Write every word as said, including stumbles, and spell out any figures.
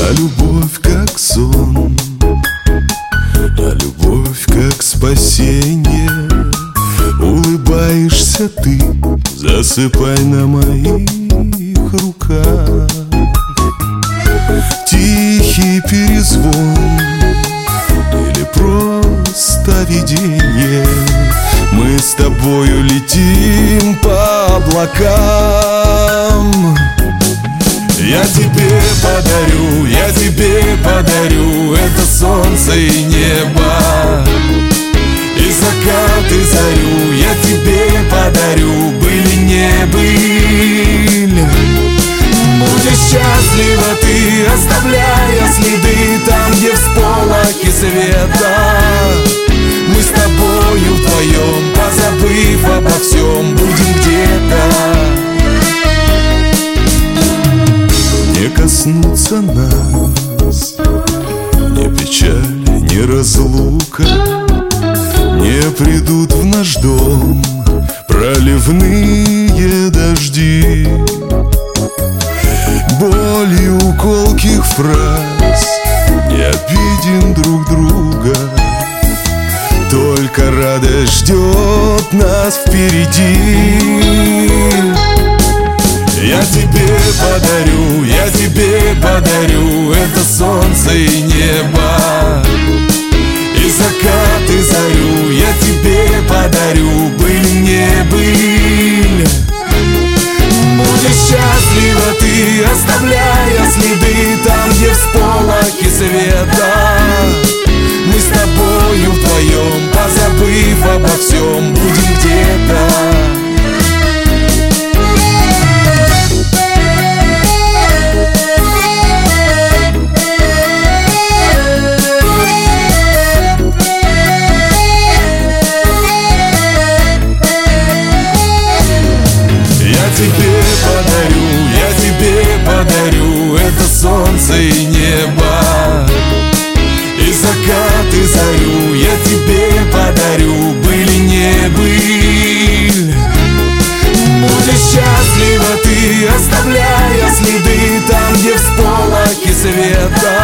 А любовь как сон, а любовь как спасенье. Улыбаешься ты, засыпай на моих руках. Тихий перезвон или просто видение, мы с тобою летим по облакам. Я тебе подарю, я тебе подарю это солнце и небо, и закат, и зарю. Я тебе подарю, были не были. Будешь счастлива ты, оставляя следы там, где всполохи света. Мы с тобою вдвоем, позабыв обо всем, будем где-то. Не коснуться нас ни печаль, ни разлука, не придут в наш дом проливные дожди. Болью колких фраз не обидим друг друга, только радость ждет нас впереди. Я тебе подарю, я тебе подарю это солнце и небо, и закат, и зарю. Я тебе подарю, были не были. Будешь счастлива ты, оставляя следы там, где всполохи света. Мы с тобою вдвоем, позабыв обо всем, будем где-то. Тебе подарю, я тебе подарю это солнце и небо, и закат, и зарю. Я тебе подарю, были не были. Будешь счастлива ты, оставляя следы там, где всполохи света.